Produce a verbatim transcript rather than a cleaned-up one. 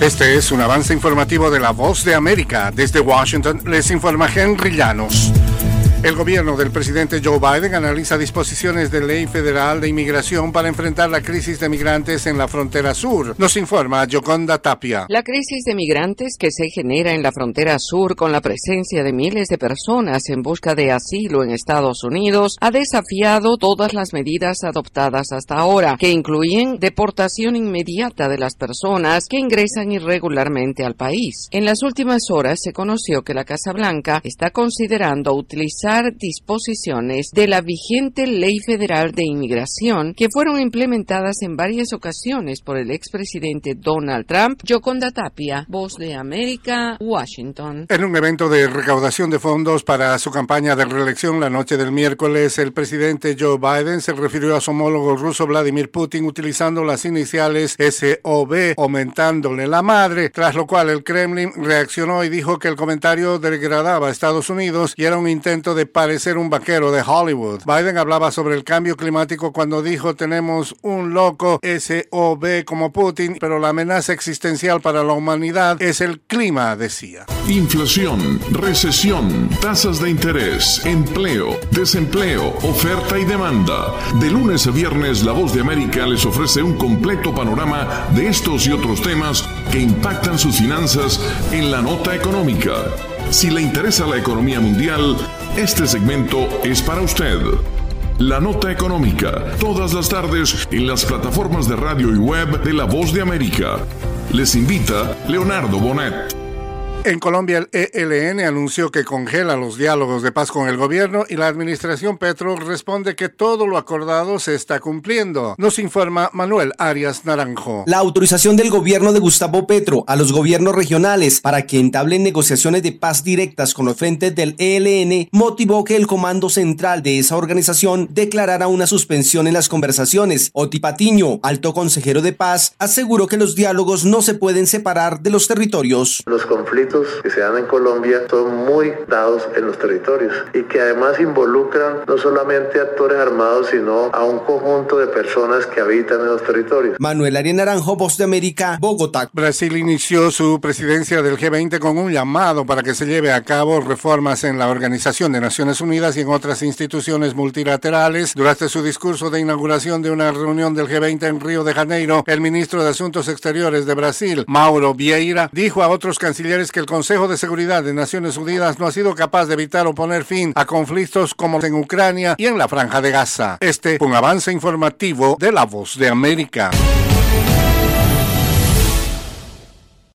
Este es un avance informativo de La Voz de América. Desde Washington les informa Henry Llanos. El gobierno del presidente Joe Biden analiza disposiciones de ley federal de inmigración para enfrentar la crisis de migrantes en la frontera sur. Nos informa Yoconda Tapia. La crisis de migrantes que se genera en la frontera sur con la presencia de miles de personas en busca de asilo en Estados Unidos ha desafiado todas las medidas adoptadas hasta ahora, que incluyen deportación inmediata de las personas que ingresan irregularmente al país. En las últimas horas se conoció que la Casa Blanca está considerando utilizar disposiciones de la vigente Ley Federal de Inmigración que fueron implementadas en varias ocasiones por el expresidente Donald Trump. Yoconda Tapia, Voz de América, Washington. En un evento de recaudación de fondos para su campaña de reelección la noche del miércoles, el presidente Joe Biden se refirió a su homólogo ruso Vladimir Putin utilizando las iniciales S O B, aumentándole la madre, tras lo cual el Kremlin reaccionó y dijo que el comentario degradaba a Estados Unidos y era un intento de parecer un vaquero de Hollywood. Biden hablaba sobre el cambio climático cuando dijo: tenemos un loco S O B como Putin, pero la amenaza existencial para la humanidad es el clima, decía. Inflación, recesión, tasas de interés, empleo, desempleo, oferta y demanda. De lunes a viernes, La Voz de América les ofrece un completo panorama de estos y otros temas que impactan sus finanzas en la nota económica. Si le interesa la economía mundial, este segmento es para usted. La Nota Económica, todas las tardes en las plataformas de radio y web de La Voz de América. Les invita Leonardo Bonet. En Colombia, el E L N anunció que congela los diálogos de paz con el gobierno y la administración Petro responde que todo lo acordado se está cumpliendo. Nos informa Manuel Arias Naranjo. La autorización del gobierno de Gustavo Petro a los gobiernos regionales para que entablen negociaciones de paz directas con los frentes del E L N motivó que el comando central de esa organización declarara una suspensión en las conversaciones. Oti Patiño, alto consejero de paz, aseguró que los diálogos no se pueden separar de los territorios. Los conflictos que se dan en Colombia son muy dados en los territorios y que además involucran no solamente actores armados, sino a un conjunto de personas que habitan en los territorios. Manuel Arias Naranjo, Voz de América, Bogotá. Brasil inició su presidencia del G veinte con un llamado para que se lleve a cabo reformas en la Organización de Naciones Unidas y en otras instituciones multilaterales. Durante su discurso de inauguración de una reunión del G veinte en Río de Janeiro, el ministro de Asuntos Exteriores de Brasil, Mauro Vieira, dijo a otros cancilleres que el Consejo de Seguridad de Naciones Unidas no ha sido capaz de evitar o poner fin a conflictos como en Ucrania y en la Franja de Gaza. Este fue un avance informativo de La Voz de América.